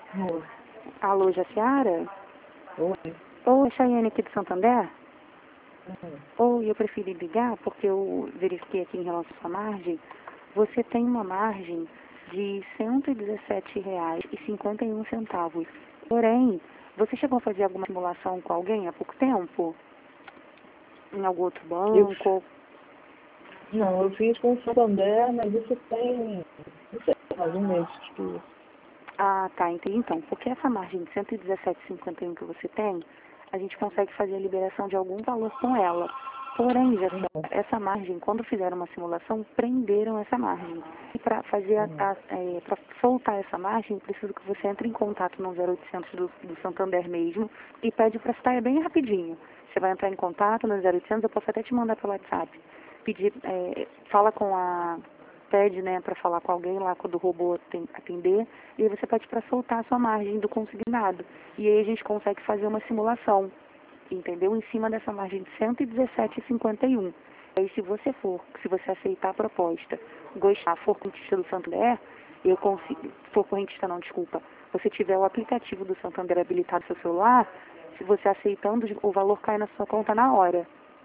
Oi. Alô, Jaciara? Oi. Oi, Chayane aqui do Santander? Oi. Oi, eu preferi ligar porque eu verifiquei aqui em relação à sua margem. Você tem uma margem de R$ 117,51. Porém, você chegou a fazer alguma simulação com alguém há pouco tempo? Em algum outro Eu, banco? não, eu fiz com o Santander, mas isso tem, não sei, mais um mês que isso. Ah, tá, entendi. Então, porque essa margem de 117,51 que você tem, a gente consegue fazer a liberação de algum valor com ela. Porém, já essa margem, quando fizeram uma simulação, prenderam essa margem. E para fazer para soltar essa margem, preciso que você entre em contato no 0800 do Santander mesmo e pede para citar, é bem rapidinho. Você vai entrar em contato no 0800, eu posso até te mandar pelo WhatsApp. Pedir, fala com a pede, né, para falar com alguém lá quando o robô atender, e aí você pede para soltar a sua margem do consignado. E aí a gente consegue fazer uma simulação, entendeu? Em cima dessa margem de 117,51. Aí se você aceitar a proposta, gostar, for correntista do Santander, eu consigo, for correntista não, desculpa, você tiver o aplicativo do Santander habilitado no seu celular, se você aceitando, o valor cai na sua conta na hora.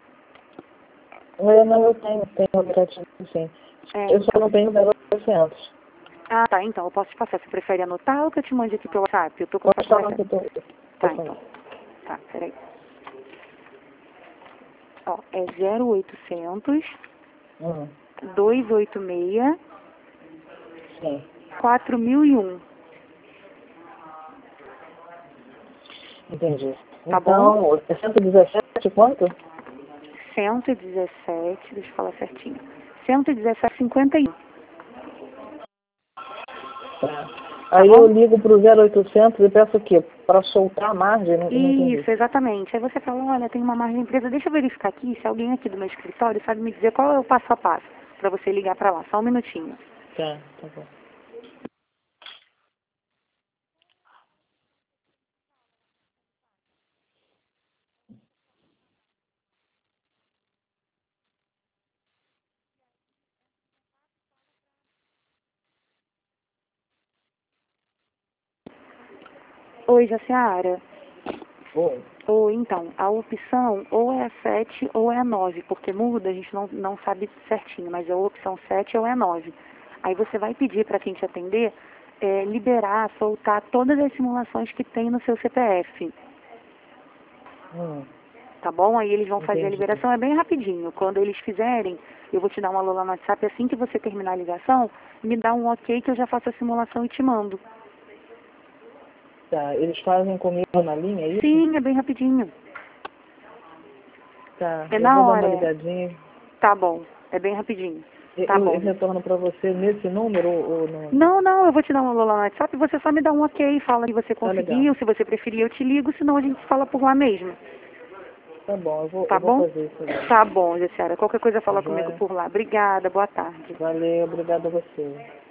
Eu tenho um aplicativo, sim. Eu só Então. não tenho 0800. Ah, tá, então, eu posso te passar. Você prefere anotar ou que eu te mande aqui pelo WhatsApp? Eu tô com o Pode WhatsApp falar que aberto. eu tô. Tá, Pode falar. então. Tá, peraí. Ó, é 0800 Hum, 286 sim. 4001. Entendi. Tá bom? Então, é 117 quanto? 117, deixa eu falar certinho. 117,51. Tá. Tá Aí eu bom? ligo pro 0800 e peço o quê? Para soltar a margem? Não entendi. Isso, exatamente. Aí você fala, olha, tem uma margem de empresa, deixa eu verificar aqui se alguém aqui do meu escritório sabe me dizer qual é o passo a passo para você ligar para lá. Só um minutinho. Tá bom. Oi, Jaciara. Oi. Ou então, a opção ou é a 7 ou é a 9, porque muda, a gente não sabe certinho, mas é a opção 7 ou é a 9. Aí você vai pedir para quem te atender liberar, soltar todas as simulações que tem no seu CPF, Hum, tá bom? Aí eles vão fazer a entendi. liberação, é bem rapidinho. Quando eles fizerem, eu vou te dar uma alô lá no WhatsApp, assim que você terminar a ligação, me dá um ok que eu já faço a simulação e te mando. Tá, eles fazem comigo na linha, é isso? Sim, é bem rapidinho. Tá, É eu na vou dar uma hora, é. ligadinha. Tá bom, é bem rapidinho. Tá Eu bom. retorno para você nesse número ou não? Não, eu vou te dar um alô lá no WhatsApp, você só me dá um ok, fala que você Tá legal. conseguiu, se você preferir eu te ligo, senão a gente fala por lá mesmo. Tá bom, Tá eu vou bom? fazer isso agora. Tá bom, Jaciara. Qualquer coisa Tá fala comigo joia? por lá. Obrigada, boa tarde. Valeu, obrigado a você.